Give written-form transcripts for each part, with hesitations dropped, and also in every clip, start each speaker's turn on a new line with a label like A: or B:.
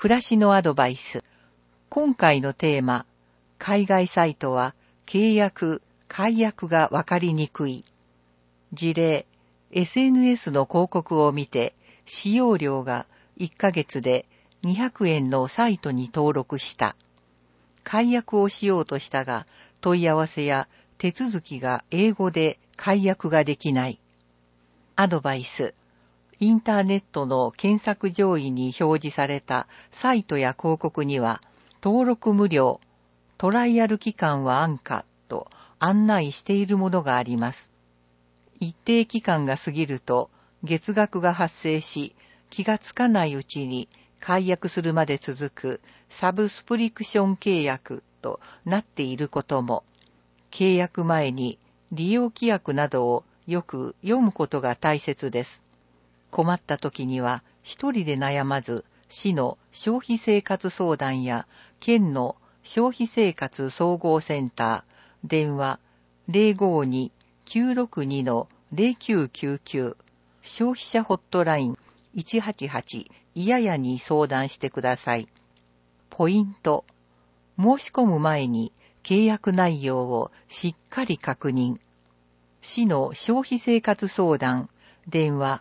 A: 暮らしのアドバイス。今回のテーマ、海外サイトは契約、解約がわかりにくい。事例、SNS の広告を見て、使用料が1ヶ月で200円のサイトに登録した。解約をしようとしたが、問い合わせや手続きが英語で解約ができない。アドバイス。インターネットの検索上位に表示されたサイトや広告には、登録無料、トライアル期間は安価と案内しているものがあります。一定期間が過ぎると月額が発生し、気がつかないうちに解約するまで続くサブスプリクション契約となっていることも、契約前に利用規約などをよく読むことが大切です。困った時には一人で悩まず、市の消費生活相談や県の消費生活総合センター、電話 052-962-0999、消費者ホットライン188いややに相談してください。ポイント。申し込む前に契約内容をしっかり確認。市の消費生活相談、電話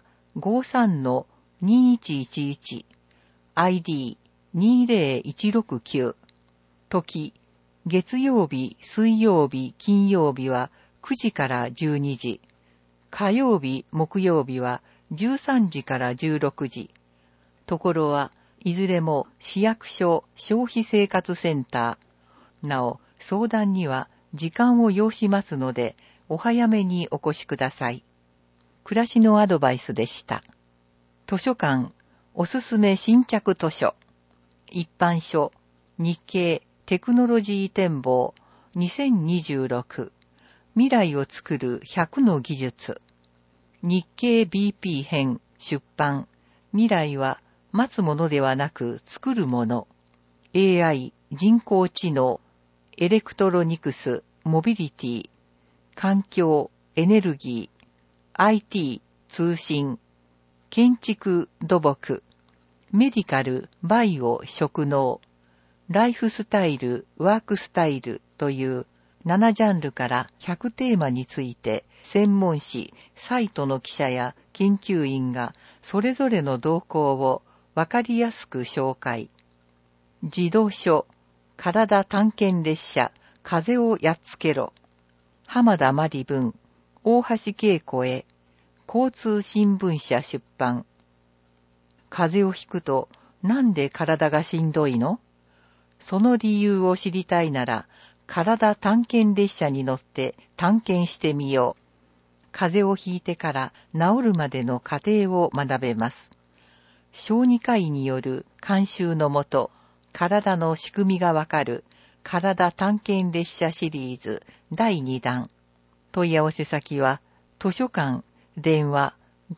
A: 53-2111、ID20169、時、月曜日、水曜日、金曜日は9時から12時、火曜日、木曜日は13時から16時、ところはいずれも市役所消費生活センター。なお、相談には時間を要しますので、お早めにお越しください。暮らしのアドバイスでした。図書館、おすすめ新着図書。一般書、日経テクノロジー展望2026。未来を作る100の技術。日経 BP 編出版。未来は待つものではなく作るもの。AI、人工知能、エレクトロニクス、モビリティ、環境、エネルギー、IT、通信、建築、土木、メディカル、バイオ、職能、ライフスタイル、ワークスタイルという7ジャンルから100テーマについて専門誌、サイトの記者や研究員がそれぞれの動向をわかりやすく紹介。児童書、体探検列車、風をやっつけろ。浜田真理文、大橋恵子へ、交通新聞社出版。風邪をひくとなんで体がしんどいの？その理由を知りたいなら、体探検列車に乗って探検してみよう。風邪をひいてから治るまでの過程を学べます。小児科医による監修のもと、体の仕組みがわかる体探検列車シリーズ第2弾。問い合わせ先は、図書館、電話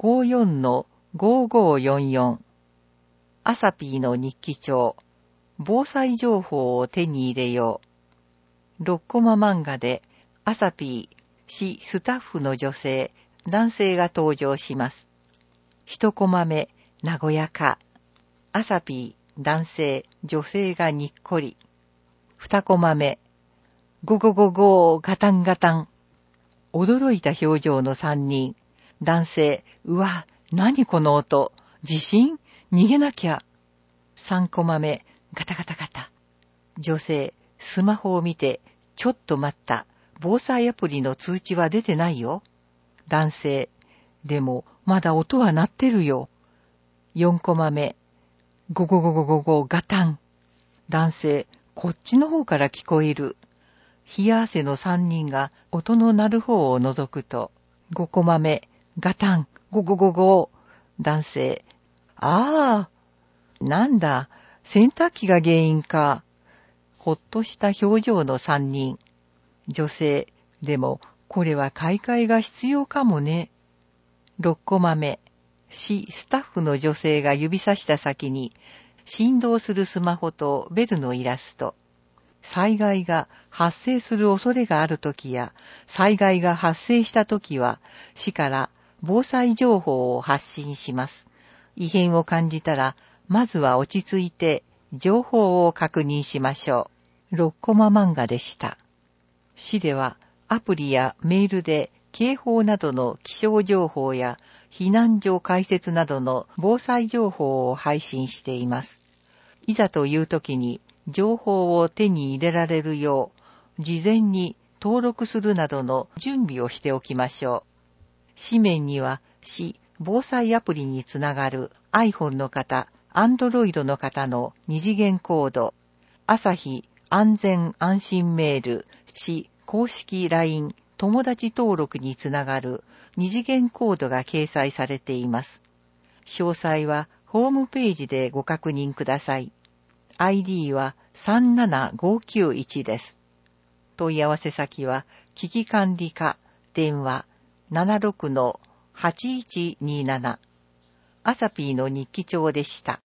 A: 54-5544。アサピーの日記帳。防災情報を手に入れよう。6コマ漫画で、アサピー、市スタッフの女性、男性が登場します。1コマ目、和やか。アサピー、男性、女性がにっこり。2コマ目、ゴゴゴゴー、ガタンガタン。驚いた表情の3人。男性、うわ、何この音。地震？逃げなきゃ。3コマ目、ガタガタガタ。女性、スマホを見て、ちょっと待った。防災アプリの通知は出てないよ。男性、でも、まだ音は鳴ってるよ。4コマ目、ゴゴゴゴゴゴガタン。男性、こっちの方から聞こえる。冷や汗の3人が音の鳴る方を覗くと、5コマ目、ガタン、ゴゴゴゴ。男性、ああ、なんだ、洗濯機が原因か。ほっとした表情の3人。女性、でもこれは買い替えが必要かもね。6コマ目、市スタッフの女性が指さした先に、振動するスマホとベルのイラスト。災害が発生する恐れがあるときや、災害が発生したときは、市から防災情報を発信します。異変を感じたら、まずは落ち着いて、 情報を確認しましょう。6コマ漫画でした。市ではアプリやメールで警報などの気象情報や避難所開設などの防災情報を配信しています。いざという時に情報を手に入れられるよう、事前に登録するなどの準備をしておきましょう。紙面には市防災アプリにつながる iPhone の方、Android の方の二次元コード、朝日安全安心メール、市公式 LINE 友達登録につながる二次元コードが掲載されています。詳細はホームページでご確認ください。ID は37591です。問い合わせ先は危機管理課電話 76-8127 アサピーの日記帳でした。